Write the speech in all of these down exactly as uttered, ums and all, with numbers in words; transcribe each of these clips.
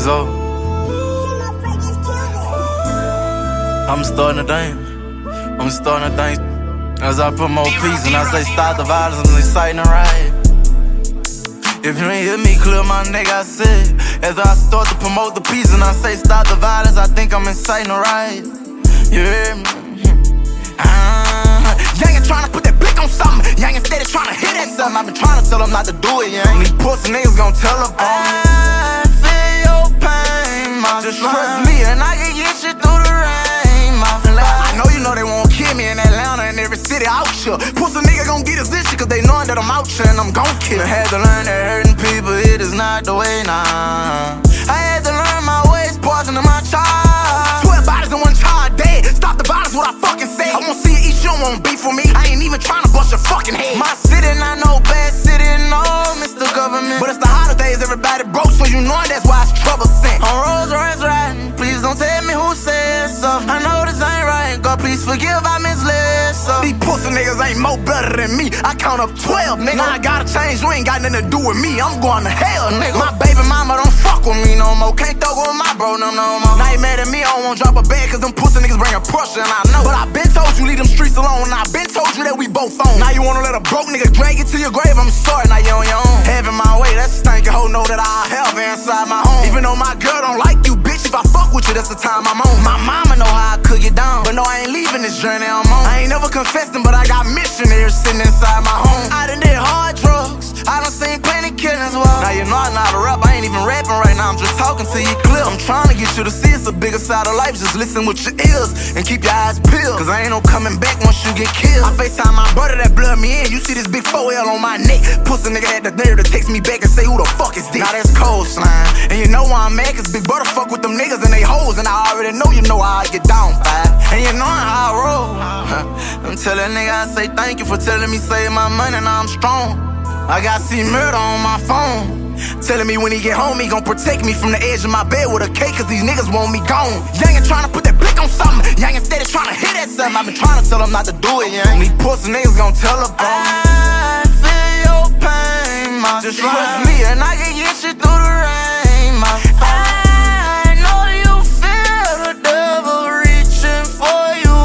Exo. I'm starting to think. I'm starting to think. As I promote peace and I say stop the violence, I'm inciting a riot. If you ain't hear me clear, my nigga, I said. As I start to promote the peace and I say stop the violence, I think I'm inciting a riot. You hear me? Ah, young ain't tryna put that blick on something. Young instead of tryna hit at something. I've been tryna tell them not to do it, young. These pussy niggas gon' tell up on me. I feel your pain, my Just slime. Trust me and I can get you through the rain, my fly. I know you know they won't kill me in Atlanta and every city out here. Pussy nigga gon' get his issue cause they knowin' that I'm out here and I'm gon' kill. I had to learn that hurting people, it is not the way, nah. I had to learn my ways, poison in my child. Twelve bodies in one child dead. Stop the violence, what I fucking say. I won't see you eat, you don't want beef for me. I ain't even tryna bust your fucking head. My city not no bad city, no, Mister Government. But it's the holidays, everybody broke, so you know that's why it's trouble sent. On Rolls Royce riding, please don't tell me who said so. I know this ain't right, God please forgive, I misled so. These pussy niggas ain't more better than me. I count up twelve, nigga. Now I gotta change, you ain't got nothing to do with me. I'm going to hell, nigga. My baby mama don't fuck with me no more. Can't throw with my bro no, no more. Now you mad at me, I don't wanna drop a bag cause them pussy niggas bringin' pressure and I know. But I been told you leave them streets alone, and I been told you that we both on. Now you wanna let a broke nigga drag you to your grave, I'm sorry, now you on your own. Having my way, that's a stinking hoe, know that I have inside my home. Even though my girl don't like you, bitch, if I fuck with you, that's the time I'm on. My mama know how I cook it down, but no, I ain't leaving this journey I'm on. I ain't never confessing, but I got missionaries sitting inside my home. I done did hard drugs, I done seen plenty killings, well. Now you know I'm not a rap, I ain't even rapping right now, I'm just talking to you clear. I'm trying to get you to see it's a bigger side of life, just listen with your ears and keep your eyes peeled, cause I ain't no coming back once you get killed. I FaceTime my brother that blood me in, you see this big four L on my neck. Pussy nigga had the nerve to text me back and say who the fuck is this? Now that's cold slime, and you know why I'm mad, cause big brother fuck with them niggas and they hoes, and I already know you know how I get down, five. And you know how I roll. I'm telling nigga I say thank you for telling me save my money, now I'm strong. I got see murder on my phone, telling me when he get home he gon' protect me from the edge of my bed with a cake cause these niggas want me gone. Young ain't tryna put that blick on something. Young instead of tryna hit at something. I've been tryna tell them not to do it, young. These pussy niggas gon' tell up on me. I feel your pain, my Just slime. Trust me and I can get you through the rain, my fire. I know you feel the devil reaching for you,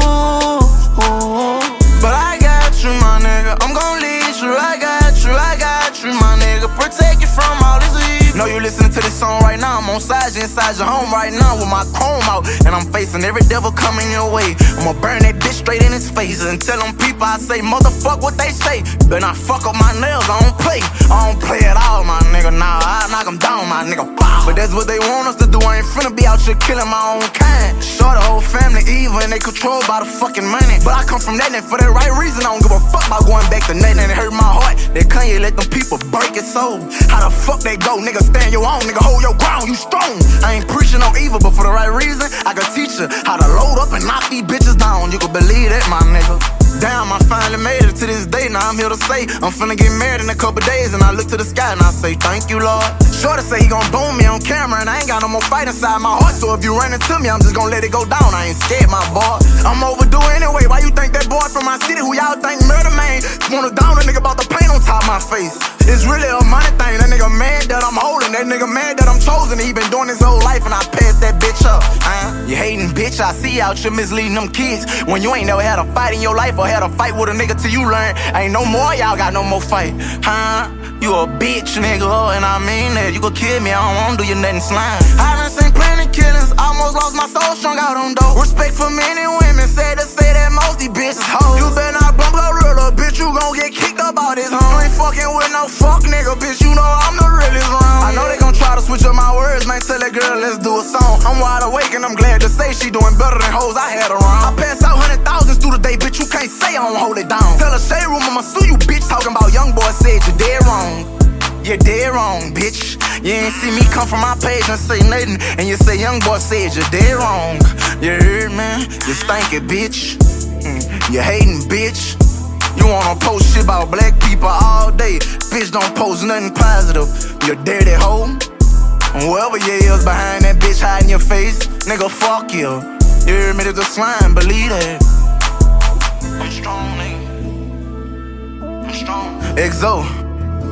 but I got you, my nigga. I'm gon' lead you. I got you, I got you, my nigga. Protect you from all this evil. Know you listening to this song right now. I'm on side you inside your home right now with my chrome out, and I'm facing every devil coming your way. I'ma burn that bitch straight in his face and tell them people I say motherfuck what they say. Better not fuck up my nails, I don't play. I don't play at all, my nigga. Nah, I knock them down, my nigga. Bow. But that's what they want us to do. I ain't finna be out here killing my own kind. Sure, the whole family evil and they controlled by the fucking money, but I come from that and for that right reason I don't give a fuck about going back to nothing. And it hurt my heart that Kanye let them people break his soul. How the fuck they go, nigga? Stand your own, nigga. Hold your ground, you strong. I ain't preaching on evil, but for the right reason I can teach you how to load up and knock these bitches down. You can believe that, my nigga. Damn, I finally made it to this day. Now I'm here to say I'm finna get married in a couple days, and I look to the sky and I say thank you, Lord. Shorty say he gon' boom me on camera, and I ain't got no more fight inside my heart. So if you run into me, I'm just gon' let it go down. I ain't scared, my boy. I'm overdue anyway. Why you think that boy from my city, who y'all think murder man, wanna down a nigga about the paint on top of my face? It's really a money thing. That nigga mad that I'm holding. That nigga mad that I'm chosen. He been doing his whole life, and I passed that bitch up. Uh, you hating bitch, I see out you misleading them kids when you ain't never had a fight in your life or had a fight with a nigga till you learn. Ain't no more, y'all got no more fight. Huh? You a bitch, nigga, and I mean that. You gon' kill me, I don't wanna do you nothing slime. I done seen plenty killings, almost lost my soul strung out on dope. Respect for many women, sad to say that most these bitches hoes. You better not bump a real little bitch, you gon' get kicked up out this home. You ain't fucking with no fuck nigga, bitch, you know I'm the realest round. I know they gon' try to switch up my words, man, tell that girl let's do a song. I'm wide awake and I'm glad to say she doing better than hoes I had around. I pass out hundred thousands through the day, bitch, you can't say I don't hold it down. Tell a shade room I'ma sue you, bitch, talking about young boy said you dead wrong. You're dead wrong, bitch. You ain't see me come from my page and say nothing, and you say young boy said you're dead wrong. You heard, man? You stinky, bitch. Mm. You hating, bitch. You wanna post shit about black people all day. Bitch, don't post nothing positive. You dirty hoe. And whoever you is behind that bitch hiding your face, nigga, fuck you. You heard me? There's a slime, believe that. I'm strong, nigga. I'm strong. Exo.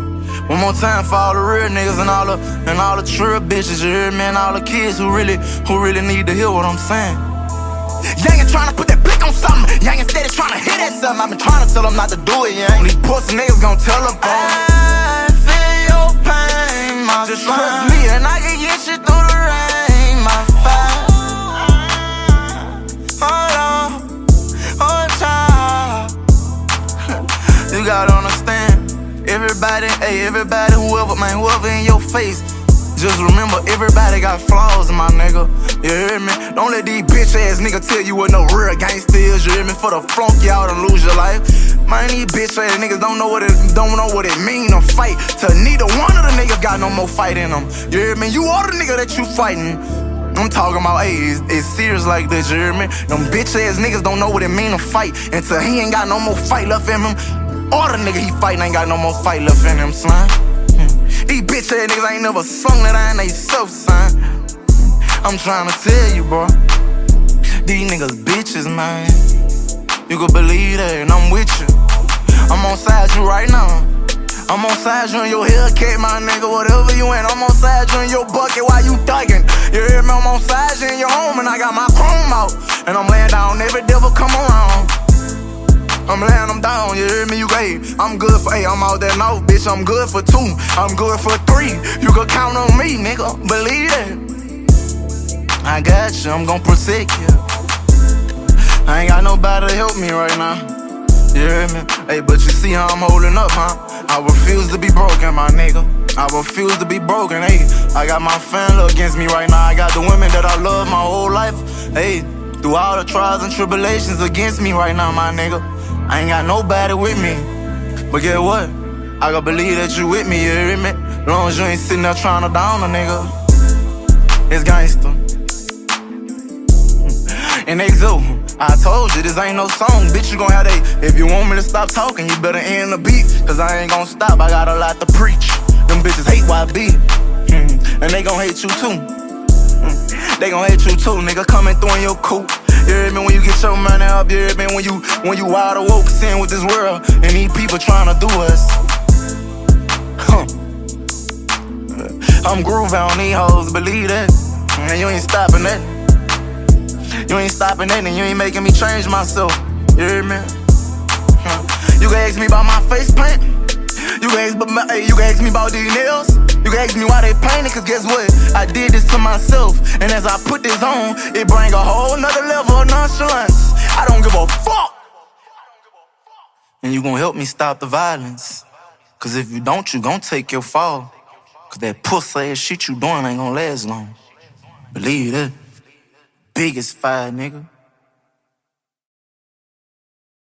One more time for all the real niggas and all the and all the true bitches, you hear me? And all the kids who really, who really need to hear what I'm saying. Young ain't tryna put that blick on something. Young instead of tryna hit at something. I've been tryna tell them not to do it, young. These pussy niggas gon' tell them, I feel your pain, my Just son. Trust me and I can get you through the rain, my fire. Hold on, hold child. You gotta understand. Everybody, hey, everybody, whoever, man, whoever in your face, just remember, everybody got flaws, my nigga. You hear me? Don't let these bitch ass niggas tell you what no real gangsta is. You hear me? For the flunk y'all to lose your life. Man, these bitch ass niggas don't know what it don't know what it mean to fight. To neither one of the niggas got no more fight in them. You hear me? You are the nigga that you fighting. I'm talking about, hey, it's, it's serious like this. You hear me? Them bitch ass niggas don't know what it mean to fight until he ain't got no more fight left in him. All the nigga he fightin' ain't got no more fight left in him, son. Hmm. These bitch ass niggas ain't never sung that I ain't they self, son. I'm tryna tell you, bro. These niggas bitches, man. You can believe that, and I'm with you. I'm on side you right now. I'm on side you in your Hellcat, my nigga. Whatever you in, I'm on side you in your bucket while you thuggin'. You hear me? I'm on side you in your home, and I got my chrome out. And I'm laying down every devil come around. I'm laying them down, you hear me? You gay. I'm good for eight, I'm out there now, bitch. I'm good for two, I'm good for three. You can count on me, nigga. Believe that. I got you, I'm gon' protect you. I ain't got nobody to help me right now. You hear me? Hey, but you see how I'm holding up, huh? I refuse to be broken, my nigga. I refuse to be broken, hey. I got my family against me right now. I got the women that I love my whole life. Hey, through all the trials and tribulations against me right now, my nigga. I ain't got nobody with me. But get what? I gotta believe that you with me, you hear me? Long as you ain't sitting there trying to down a nigga. It's gangsta. And Exo, I told you this ain't no song, bitch. You gon' have that. If you want me to stop talking, you better end the beat. Cause I ain't gon' stop, I got a lot to preach. Them bitches hate Y B. Mm. And they gon' hate you too. Mm. They gon' hate you too, nigga. Coming through in your coupe. You hear me when you get your money up, you hear me when you when you wide awoke, seeing with this world, and these people trying to do us. Huh. I'm grooving on these hoes, believe that. And you ain't stopping that. You ain't stopping that, and you ain't making me change myself. You hear me? Huh. You can ask me about my face paint. You can ask, hey, you can ask me about these nails. You can ask me why they painted, cause guess what? I did this to myself, and as I put this on, it bring a whole nother level of nonchalance. I don't give a fuck. And you gonna help me stop the violence. Cause if you don't, you gon' take your fall. Cause that pussy ass shit you doing ain't gonna last long. Believe that. Biggest fire, nigga.